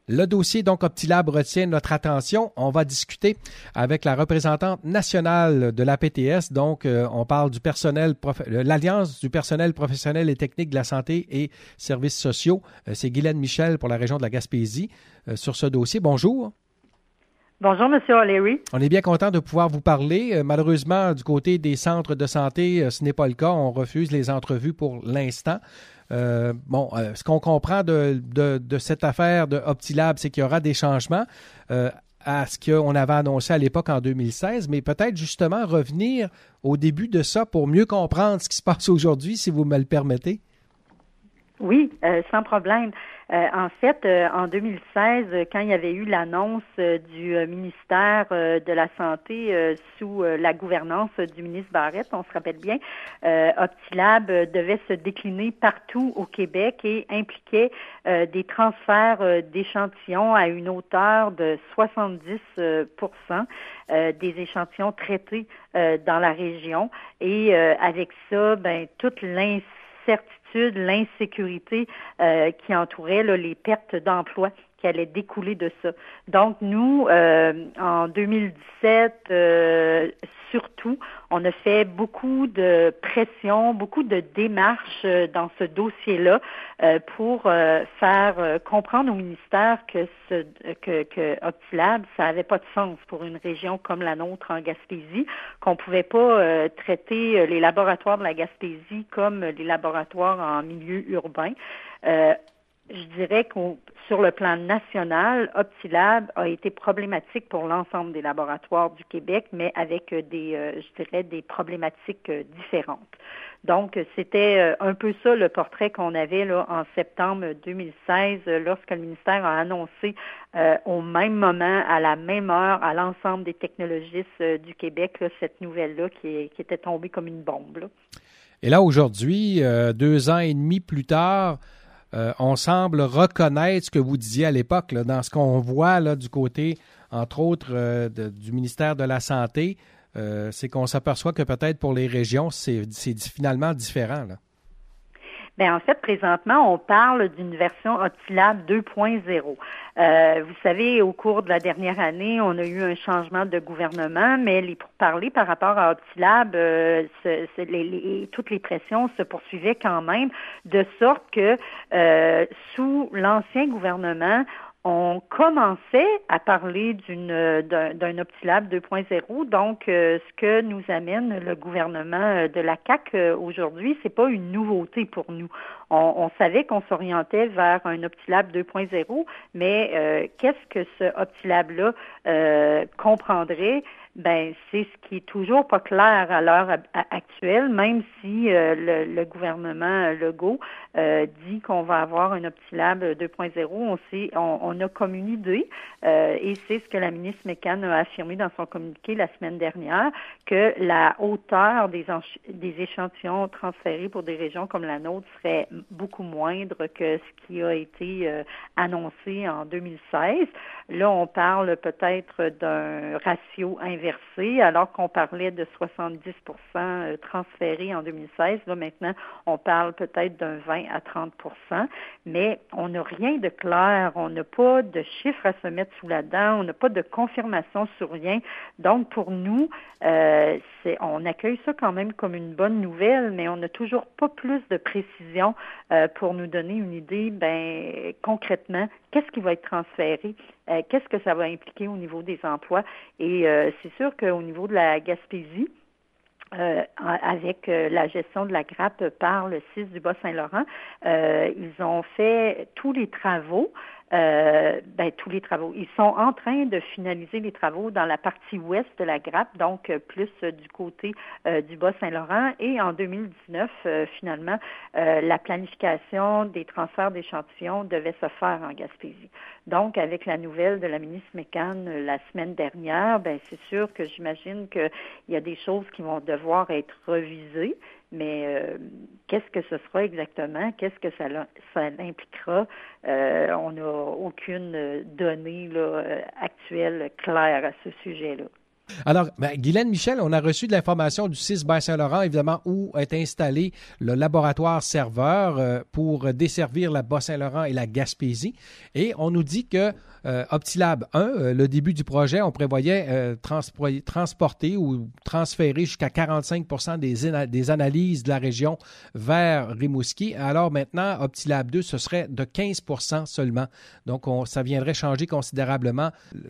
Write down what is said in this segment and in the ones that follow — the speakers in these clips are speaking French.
Le dossier, donc, Optilab retient notre attention. On va discuter avec la représentante nationale de la PTS. Donc, on parle du personnel, l'Alliance du personnel professionnel et technique de la santé et services sociaux. C'est Guylaine Michel pour la région de la Gaspésie sur ce dossier. Bonjour. Bonjour, M. O'Leary. On est bien content de pouvoir vous parler. Malheureusement, du côté des centres de santé, ce n'est pas le cas. On refuse les entrevues pour l'instant. Ce qu'on comprend de cette affaire de Optilab, c'est qu'il y aura des changements à ce qu'on avait annoncé à l'époque en 2016, mais peut-être justement revenir au début de ça pour mieux comprendre ce qui se passe aujourd'hui, si vous me le permettez. Oui, sans problème. En fait, en 2016, quand il y avait eu l'annonce du ministère de la Santé sous la gouvernance du ministre Barrette, on se rappelle bien, Optilab devait se décliner partout au Québec et impliquait des transferts d'échantillons à une hauteur de 70% des échantillons traités dans la région. Et avec ça, toute l'insécurité qui entourait les pertes d'emplois qui allaient découler de ça. Donc, nous, en 2017, surtout, on a fait beaucoup de pression, beaucoup de démarches dans ce dossier-là pour faire comprendre au ministère que Optilab, ça n'avait pas de sens pour une région comme la nôtre en Gaspésie, qu'on pouvait pas traiter les laboratoires de la Gaspésie comme les laboratoires en milieu urbain. Je dirais que sur le plan national, Optilab a été problématique pour l'ensemble des laboratoires du Québec, mais avec des problématiques différentes. Donc, c'était un peu ça le portrait qu'on avait là en septembre 2016, lorsque le ministère a annoncé au même moment, à la même heure, à l'ensemble des technologistes du Québec, là, cette nouvelle-là qui était tombée comme une bombe, là. Et là, aujourd'hui, 2 ans et demi plus tard, on semble reconnaître ce que vous disiez à l'époque, là, dans ce qu'on voit là, du côté, entre autres, du ministère de la Santé, c'est qu'on s'aperçoit que peut-être pour les régions, c'est finalement différent, là. Bien, en fait, présentement, on parle d'une version Optilab 2.0. Vous savez, au cours de la dernière année, on a eu un changement de gouvernement, mais les pourparlers par rapport à Optilab, toutes les pressions se poursuivaient quand même, de sorte que sous l'ancien gouvernement, on commençait à parler d'un Optilab 2.0. Donc, ce que nous amène le gouvernement de la CAQ aujourd'hui, c'est pas une nouveauté pour nous. On savait qu'on s'orientait vers un Optilab 2.0, mais qu'est-ce que ce Optilab-là comprendrait? Ben, c'est ce qui est toujours pas clair à l'heure actuelle, même si le gouvernement Legault dit qu'on va avoir un Optilab 2.0. On a comme une idée, et c'est ce que la ministre McCann a affirmé dans son communiqué la semaine dernière, que la hauteur des échantillons transférés pour des régions comme la nôtre serait beaucoup moindre que ce qui a été annoncé en 2016. Là, on parle peut-être d'un ratio inversé, alors qu'on parlait de 70% transférés en 2016. Là, maintenant, on parle peut-être d'un 20 à 30%, mais on n'a rien de clair, on n'a pas de chiffres à se mettre sous la dent, on n'a pas de confirmation sur rien. Donc, pour nous, on accueille ça quand même comme une bonne nouvelle, mais on n'a toujours pas plus de précision pour nous donner une idée, concrètement, qu'est-ce qui va être transféré, qu'est-ce que ça va impliquer au niveau des emplois. Et c'est sûr qu'au niveau de la Gaspésie, avec la gestion de la grappe par le CIS du Bas-Saint-Laurent, ils ont fait tous les travaux. Ils sont en train de finaliser les travaux dans la partie ouest de la grappe, donc plus du côté du Bas-Saint-Laurent. Et en 2019, finalement, la planification des transferts d'échantillons devait se faire en Gaspésie. Donc, avec la nouvelle de la ministre McCann la semaine dernière, c'est sûr que j'imagine qu'il y a des choses qui vont devoir être revisées. Mais qu'est-ce que ce sera exactement? Qu'est-ce que ça impliquera? On n'a aucune donnée actuelle claire à ce sujet-là. Alors, Guylaine Michel, on a reçu de l'information du CIS Baie-Saint-Laurent, évidemment, où est installé le laboratoire serveur pour desservir la Bas-Saint-Laurent et la Gaspésie. Et on nous dit que Optilab 1, le début du projet, on prévoyait transporter ou transférer jusqu'à 45% des analyses de la région vers Rimouski. Alors maintenant, Optilab 2, ce serait de 15% seulement. Donc, ça viendrait changer considérablement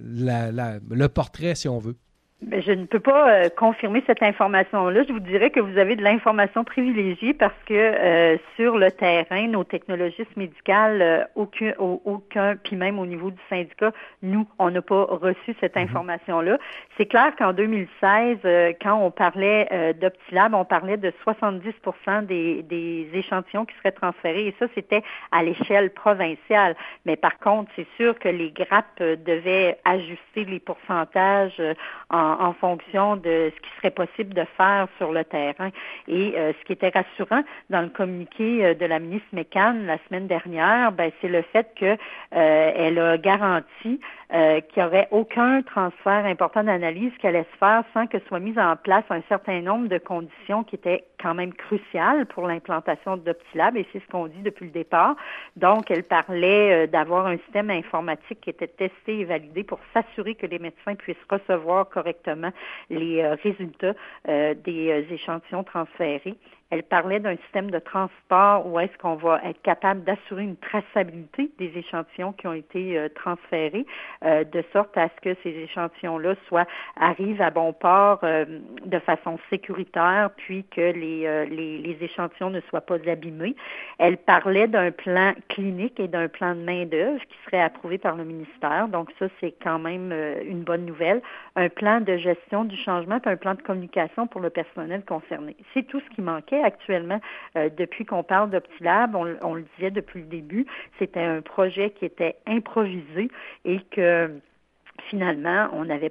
le portrait, si on veut. Bien, je ne peux pas confirmer cette information-là. Je vous dirais que vous avez de l'information privilégiée parce que sur le terrain, nos technologistes médicales, aucun, puis même au niveau du syndicat, nous, on n'a pas reçu cette information-là. C'est clair qu'en 2016, quand on parlait d'Optilab, on parlait de 70% des échantillons qui seraient transférés, et ça, c'était à l'échelle provinciale. Mais par contre, c'est sûr que les grappes devaient ajuster les pourcentages en fonction de ce qui serait possible de faire sur le terrain. Et ce qui était rassurant dans le communiqué de la ministre McCann la semaine dernière, c'est le fait que elle a garanti qu'il n'y aurait aucun transfert important d'analyse qui allait se faire sans que soit mis en place un certain nombre de conditions qui étaient quand même cruciales pour l'implantation d'Optilab, et c'est ce qu'on dit depuis le départ. Donc, elle parlait d'avoir un système informatique qui était testé et validé pour s'assurer que les médecins puissent recevoir correctement les résultats des échantillons transférés. Elle parlait d'un système de transport où est-ce qu'on va être capable d'assurer une traçabilité des échantillons qui ont été transférés, de sorte à ce que ces échantillons-là arrivent à bon port de façon sécuritaire, puis que les échantillons ne soient pas abîmés. Elle parlait d'un plan clinique et d'un plan de main-d'œuvre qui serait approuvé par le ministère. Donc ça, c'est quand même une bonne nouvelle. Un plan de gestion du changement et un plan de communication pour le personnel concerné. C'est tout ce qui manquait actuellement depuis qu'on parle d'Optilab. On le disait depuis le début, c'était un projet qui était improvisé et que finalement, on n'avait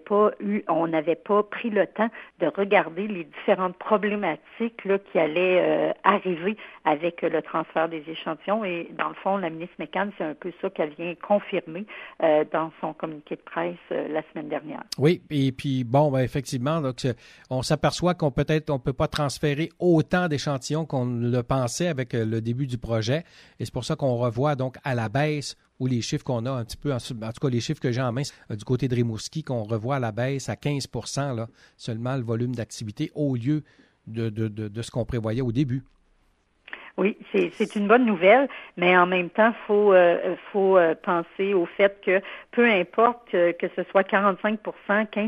pas pris le temps de regarder les différentes problématiques là, qui allaient arriver avec le transfert des échantillons. Et dans le fond, la ministre McCann, c'est un peu ça qu'elle vient confirmer dans son communiqué de presse la semaine dernière. Oui, et puis effectivement, donc, on s'aperçoit qu'on peut pas transférer autant d'échantillons qu'on le pensait avec le début du projet. Et c'est pour ça qu'on revoit donc à la baisse ou les chiffres qu'on a un petit peu, en tout cas les chiffres que j'ai en main du côté de Rimouski, qu'on revoit à la baisse à 15% là, seulement le volume d'activité au lieu de ce qu'on prévoyait au début. Oui, c'est une bonne nouvelle, mais en même temps, faut penser au fait que peu importe que ce soit 45%, 15%,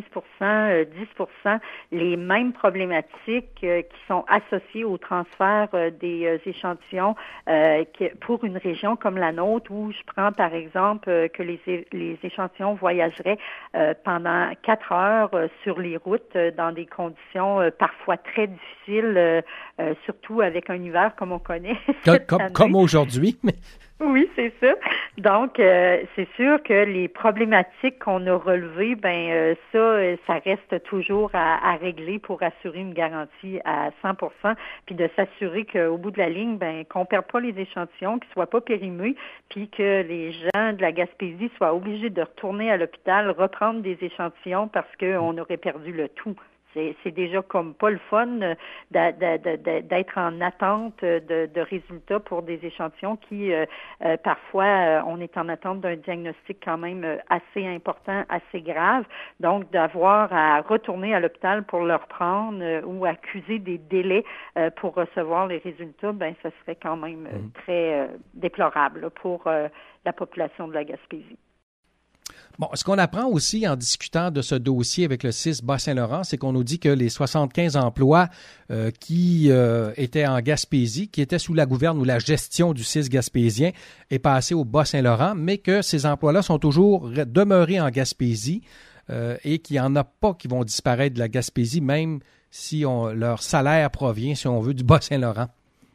10%, les mêmes problématiques qui sont associées au transfert des échantillons pour une région comme la nôtre, où je prends par exemple que les échantillons voyageraient pendant 4 heures sur les routes dans des conditions parfois très difficiles, surtout avec un hiver comme on connaît. Comme aujourd'hui. Mais... Oui, c'est ça. Donc, c'est sûr que les problématiques qu'on a relevées, ça reste toujours à régler pour assurer une garantie à 100%, puis de s'assurer qu'au bout de la ligne, qu'on perd pas les échantillons, qu'ils soient pas périmés, puis que les gens de la Gaspésie soient obligés de retourner à l'hôpital, reprendre des échantillons parce qu'on aurait perdu le tout. C'est déjà comme pas le fun d'être en attente de résultats pour des échantillons qui, parfois, on est en attente d'un diagnostic quand même assez important, assez grave. Donc, d'avoir à retourner à l'hôpital pour le reprendre ou accuser des délais pour recevoir les résultats, ça serait quand même très déplorable là, pour la population de la Gaspésie. Bon, ce qu'on apprend aussi en discutant de ce dossier avec le CIS Bas-Saint-Laurent, c'est qu'on nous dit que les 75 emplois qui étaient en Gaspésie, qui étaient sous la gouverne ou la gestion du CIS gaspésien, est passé au Bas-Saint-Laurent, mais que ces emplois-là sont toujours demeurés en Gaspésie et qu'il n'y en a pas qui vont disparaître de la Gaspésie, même si leur salaire provient, si on veut, du Bas-Saint-Laurent.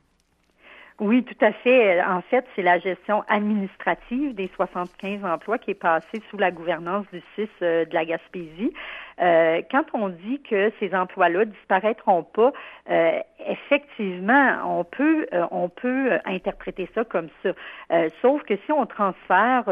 Oui, tout à fait. En fait, c'est la gestion administrative des 75 emplois qui est passée sous la gouvernance du CIS de la Gaspésie. Quand on dit que ces emplois-là disparaîtront pas, effectivement, on peut interpréter ça comme ça. Sauf que si on transfère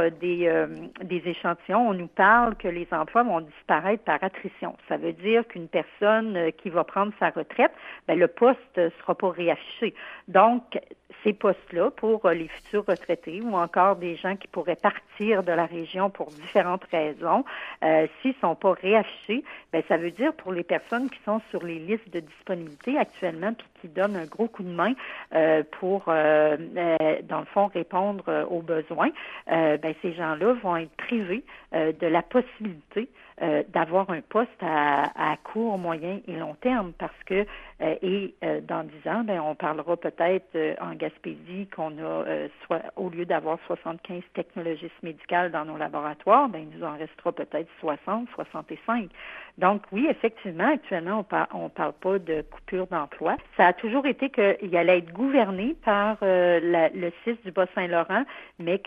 des échantillons, on nous parle que les emplois vont disparaître par attrition. Ça veut dire qu'une personne qui va prendre sa retraite, le poste sera pas réaffiché. Donc, ces postes-là, pour les futurs retraités ou encore des gens qui pourraient partir de la région pour différentes raisons, s'ils sont pas réaffichés, ça veut dire pour les personnes qui sont sur les listes de disponibilité actuellement puis qui donnent un gros coup de main pour, dans le fond, répondre aux besoins, ces gens-là vont être privés de la possibilité d'avoir un poste à court, moyen et long terme parce que dans 10 ans, on parlera peut-être en Gaspésie qu'on a au lieu d'avoir 75 technologistes médicales dans nos laboratoires, il nous en restera peut-être 60, 65. Donc oui, effectivement, actuellement, on parle pas de coupure d'emploi. Ça a toujours été qu'il allait être gouverné par le CIS du Bas-Saint-Laurent, mais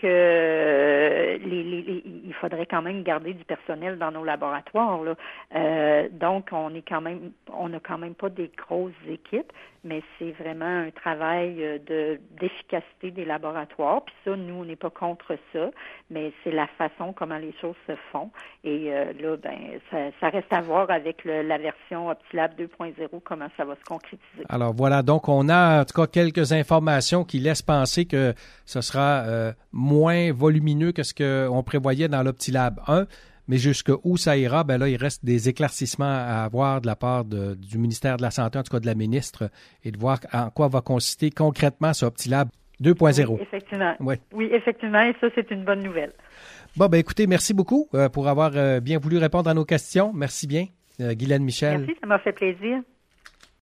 que il faudrait quand même garder du personnel dans nos laboratoires. Là. Donc on n'a quand même pas des grosses équipes, mais c'est vraiment un travail d'efficacité des laboratoires. Puis ça, nous, on n'est pas contre ça, mais c'est la façon comment les choses se font. Et là, ça reste à voir avec la version Optilab 2.0, comment ça va se concrétiser. Alors voilà, donc on a en tout cas quelques informations qui laissent penser que ce sera moins volumineux que ce qu'on prévoyait dans l'Optilab 1. Mais jusqu'où ça ira, là, il reste des éclaircissements à avoir de la part du ministère de la Santé, en tout cas de la ministre, et de voir en quoi va consister concrètement ce Optilab 2.0. Oui, effectivement. Oui, effectivement, et ça, c'est une bonne nouvelle. Bon, écoutez, merci beaucoup pour avoir bien voulu répondre à nos questions. Merci bien, Guylaine Michel. Merci, ça m'a fait plaisir.